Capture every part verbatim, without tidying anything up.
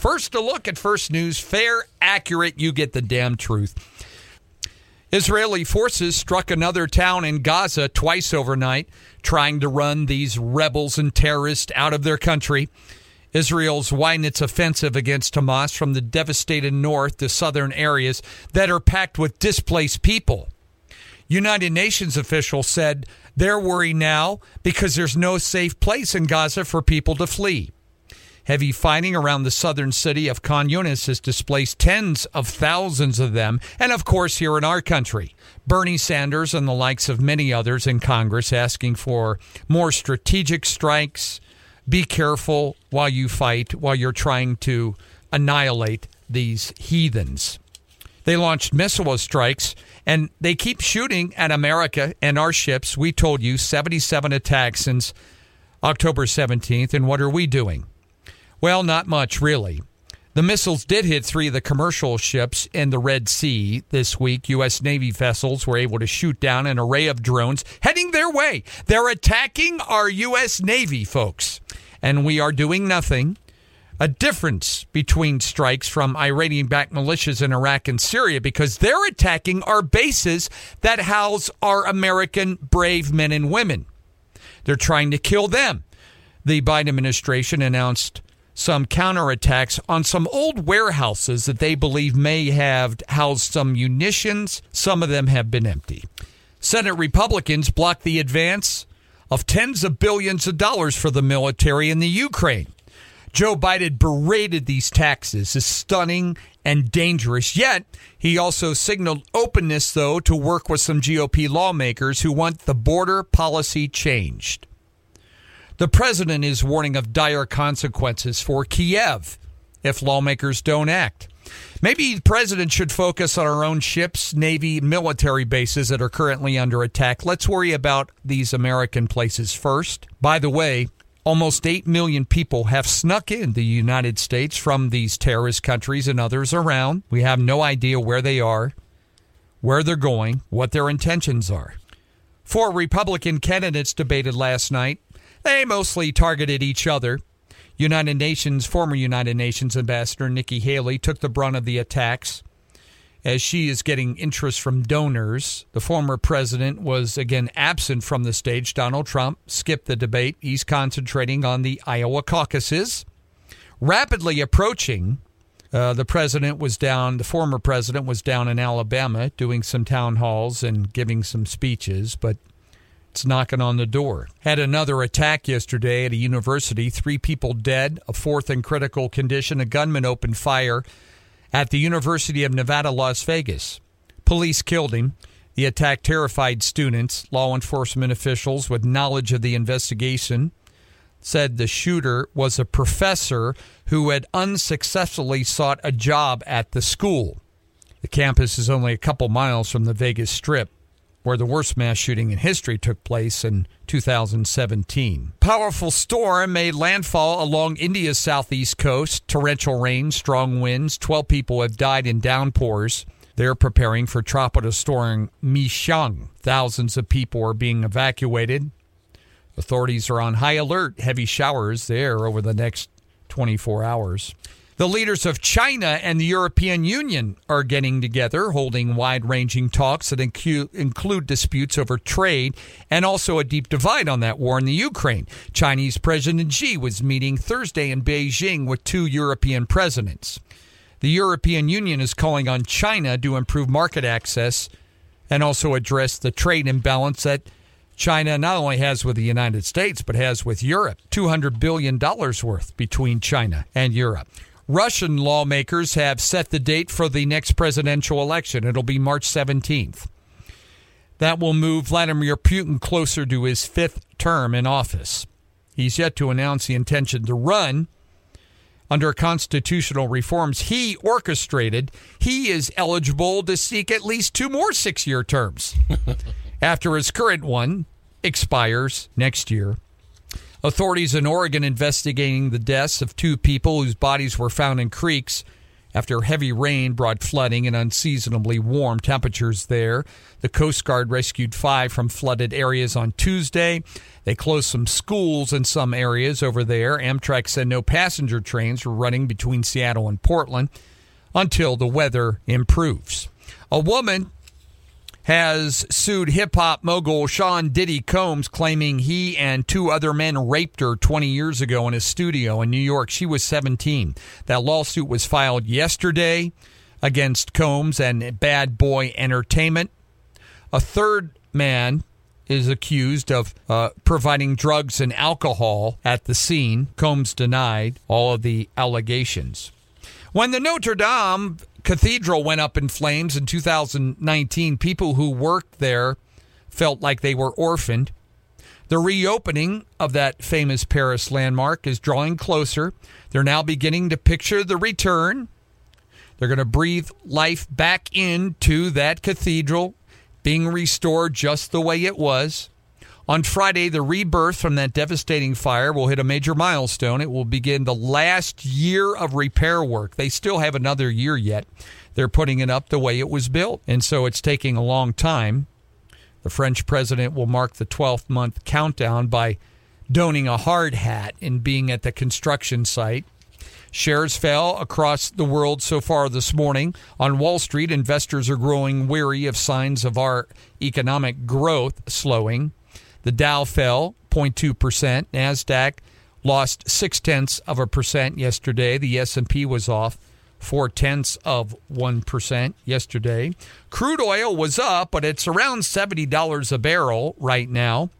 First, a look at First News. Fair, accurate, you get the damn truth. Israeli forces struck another town in Gaza twice overnight, trying to run these rebels and terrorists out of their country. Israel's widened its offensive against Hamas from the devastated north to southern areas that are packed with displaced people. United Nations officials said they're worried now because there's no safe place in Gaza for people to flee. Heavy fighting around the southern city of Khan Yunis has displaced tens of thousands of them, and of course here in our country. Bernie Sanders and the likes of many others in Congress asking for more strategic strikes. Be careful while you fight, while you're trying to annihilate these heathens. They launched missile strikes, and they keep shooting at America and our ships. We told you seventy-seven attacks since October seventeenth, and what are we doing? Well, not much, really. The missiles did hit three of the commercial ships in the Red Sea this week. U S. Navy vessels were able to shoot down an array of drones heading their way. They're attacking our U S. Navy, folks. And we are doing nothing. A difference between strikes from Iranian-backed militias in Iraq and Syria because they're attacking our bases that house our American brave men and women. They're trying to kill them. The Biden administration announced some counterattacks on some old warehouses that they believe may have housed some munitions. Some of them have been empty. Senate Republicans blocked the advance of tens of billions of dollars for the military in the Ukraine. Joe Biden berated these taxes as stunning and dangerous, yet he also signaled openness, though, to work with some G O P lawmakers who want the border policy changed. The president is warning of dire consequences for Kiev if lawmakers don't act. Maybe the president should focus on our own ships, Navy, military bases that are currently under attack. Let's worry about these American places first. By the way, almost eight million people have snuck into the United States from these terrorist countries and others around. We have no idea where they are, where they're going, what their intentions are. Four Republican candidates debated last night. They mostly targeted each other. United Nations, former United Nations Ambassador Nikki Haley took the brunt of the attacks as she is getting interest from donors. The former president was again absent from the stage. Donald Trump skipped the debate. He's concentrating on the Iowa caucuses. Rapidly approaching, uh, the president was down, the former president was down in Alabama doing some town halls and giving some speeches, but it's knocking on the door. Had another attack yesterday at a university. Three people dead, a fourth in critical condition. A gunman opened fire at the University of Nevada, Las Vegas. Police killed him. The attack terrified students. Law enforcement officials with knowledge of the investigation said the shooter was a professor who had unsuccessfully sought a job at the school. The campus is only a couple miles from the Vegas Strip, where the worst mass shooting in history took place in two thousand seventeen. Powerful storm made landfall along India's southeast coast. Torrential rain, strong winds. twelve people have died in downpours. They're preparing for tropical storm Michaung. Thousands of people are being evacuated. Authorities are on high alert. Heavy showers there over the next twenty-four hours. The leaders of China and the European Union are getting together, holding wide-ranging talks that incu- include disputes over trade and also a deep divide on that war in the Ukraine. Chinese President Xi was meeting Thursday in Beijing with two European presidents. The European Union is calling on China to improve market access and also address the trade imbalance that China not only has with the United States, but has with Europe. two hundred billion dollars worth between China and Europe. Russian lawmakers have set the date for the next presidential election. It'll be March seventeenth. That will move Vladimir Putin closer to his fifth term in office. He's yet to announce the intention to run. Under constitutional reforms he orchestrated, he is eligible to seek at least two more six-year terms after his current one expires next year. Authorities in Oregon investigating the deaths of two people whose bodies were found in creeks after heavy rain brought flooding and unseasonably warm temperatures there. The Coast Guard rescued five from flooded areas on Tuesday. They closed some schools in some areas over there. Amtrak said no passenger trains were running between Seattle and Portland until the weather improves. A woman has sued hip-hop mogul Sean Diddy Combs, claiming he and two other men raped her twenty years ago in his studio in New York. She was seventeen. That lawsuit was filed yesterday against Combs and Bad Boy Entertainment. A third man is accused of uh, providing drugs and alcohol at the scene. Combs denied all of the allegations. When the Notre Dame Cathedral went up in flames in two thousand nineteen, people who worked there felt like they were orphaned. The reopening of that famous Paris landmark is drawing closer. They're now beginning to picture the return. They're going to breathe life back into that cathedral, being restored just the way it was. On Friday, the rebirth from that devastating fire will hit a major milestone. It will begin the last year of repair work. They still have another year yet. They're putting it up the way it was built, and so it's taking a long time. The French president will mark the twelfth month countdown by donning a hard hat and being at the construction site. Shares fell across the world so far this morning. On Wall Street, investors are growing weary of signs of our economic growth slowing. The Dow fell zero point two percent. NASDAQ lost six-tenths of a percent yesterday. The S and P was off four-tenths of one percent yesterday. Crude oil was up, but it's around seventy dollars a barrel right now.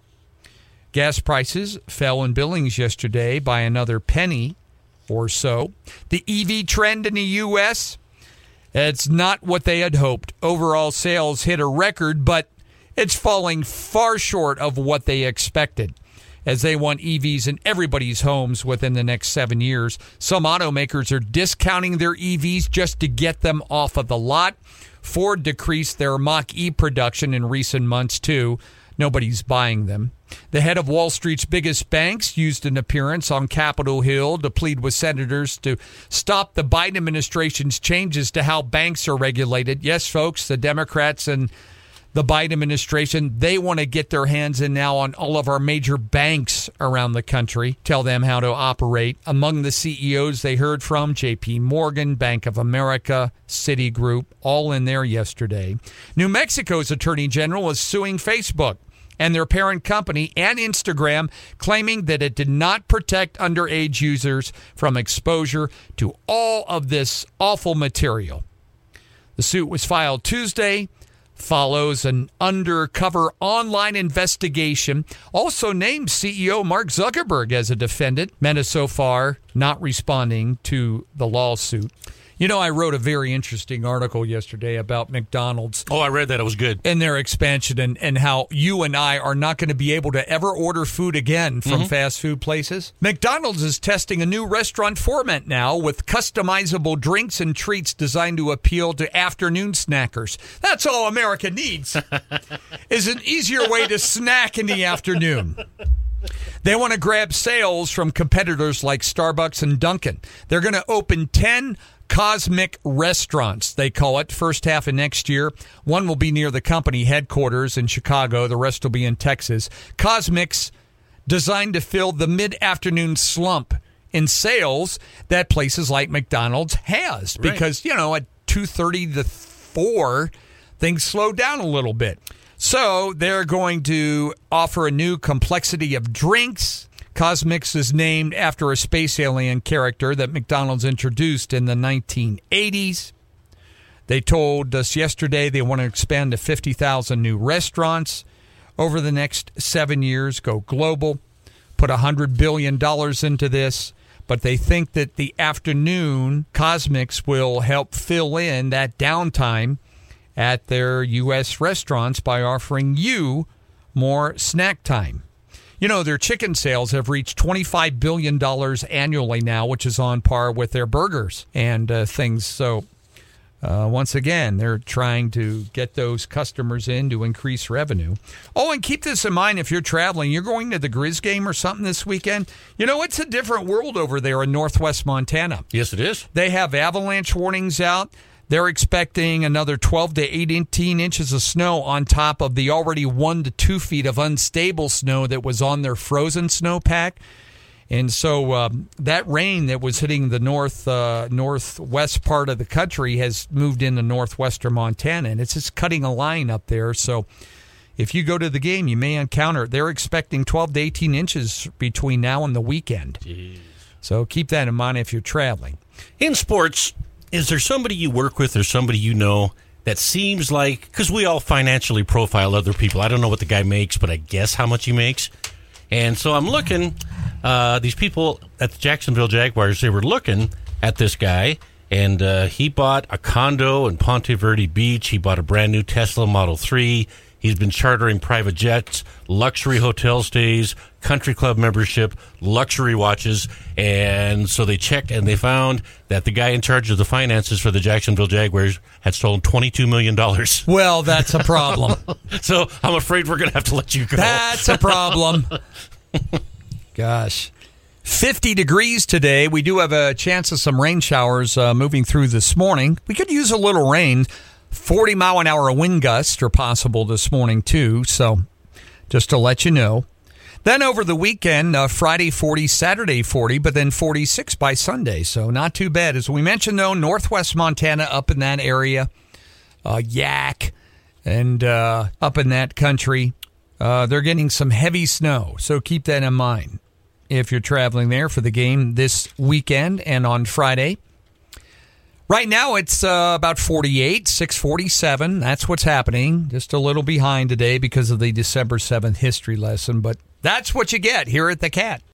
Gas prices fell in Billings yesterday by another penny or so. The E V trend in the U S, it's not what they had hoped. Overall sales hit a record, but it's falling far short of what they expected, as they want E Vs in everybody's homes within the next seven years. Some automakers are discounting their E Vs just to get them off of the lot. Ford decreased their Mach-E production in recent months, too. Nobody's buying them. The head of Wall Street's biggest banks used an appearance on Capitol Hill to plead with senators to stop the Biden administration's changes to how banks are regulated. Yes, folks, the Democrats and the Biden administration, they want to get their hands in now on all of our major banks around the country, tell them how to operate. Among the C E Os they heard from, J P Morgan, Bank of America, Citigroup, all in there yesterday. New Mexico's Attorney General is suing Facebook and their parent company and Instagram, claiming that it did not protect underage users from exposure to all of this awful material. The suit was filed Tuesday. Follows an undercover online investigation. Also named C E O Mark Zuckerberg as a defendant. Meta so far not responding to the lawsuit. You know, I wrote a very interesting article yesterday about McDonald's. Oh, I read that. It was good. And their expansion and, and how you and I are not going to be able to ever order food again from mm-hmm. fast food places. McDonald's is testing a new restaurant format now with customizable drinks and treats designed to appeal to afternoon snackers. That's all America needs is an easier way to snack in the afternoon. They want to grab sales from competitors like Starbucks and Dunkin'. They're going to open ten Cosmic restaurants, they call it, first half of next year. One will be near the company headquarters in Chicago. The rest will be in Texas. Cosmic's designed to fill the mid-afternoon slump in sales that places like McDonald's has. Right. Because, you know, at two thirty to four, things slow down a little bit. So they're going to offer a new complexity of drinks. Cosmix is named after a space alien character that McDonald's introduced in the nineteen eighties. They told us yesterday they want to expand to fifty thousand new restaurants over the next seven years, go global, put one hundred billion dollars into this. But they think that the afternoon Cosmix will help fill in that downtime at their U S restaurants by offering you more snack time. You know, their chicken sales have reached twenty-five billion dollars annually now, which is on par with their burgers and uh, things. So Uh, once again, they're trying to get those customers in to increase revenue. Oh, and keep this in mind if you're traveling. You're going to the Grizz game or something this weekend. You know, it's a different world over there in northwest Montana. Yes, it is. They have avalanche warnings out. They're expecting another twelve to eighteen inches of snow on top of the already one to two feet of unstable snow that was on their frozen snowpack. And so um, that rain that was hitting the north uh, northwest part of the country has moved into northwestern Montana, and it's just cutting a line up there. So if you go to the game, you may encounter it. They're expecting twelve to eighteen inches between now and the weekend. Jeez. So keep that in mind if you're traveling. In sports, is there somebody you work with or somebody you know that seems like, because we all financially profile other people. I don't know what the guy makes, but I guess how much he makes. And so I'm looking, uh, these people at the Jacksonville Jaguars, they were looking at this guy, and uh, he bought a condo in Ponte Verde Beach. He bought a brand new Tesla Model three. He's been chartering private jets, luxury hotel stays, country club membership, luxury watches. And so they checked, and they found that the guy in charge of the finances for the Jacksonville Jaguars had stolen twenty-two million dollars. Well, that's a problem. So I'm afraid we're going to have to let you go. That's a problem. Gosh. fifty degrees today. We do have a chance of some rain showers uh, moving through this morning. We could use a little rain. forty mile an hour wind gusts are possible this morning, too. So just to let you know. Then over the weekend, uh, Friday forty, Saturday forty, but then forty-six by Sunday. So not too bad. As we mentioned, though, northwest Montana up in that area, uh, Yak, and uh, up in that country, uh, they're getting some heavy snow. So keep that in mind if you're traveling there for the game this weekend and on Friday. Right now, it's uh, about forty-eight, six forty-seven. That's what's happening. Just a little behind today because of the December seventh history lesson, but that's what you get here at the Cat.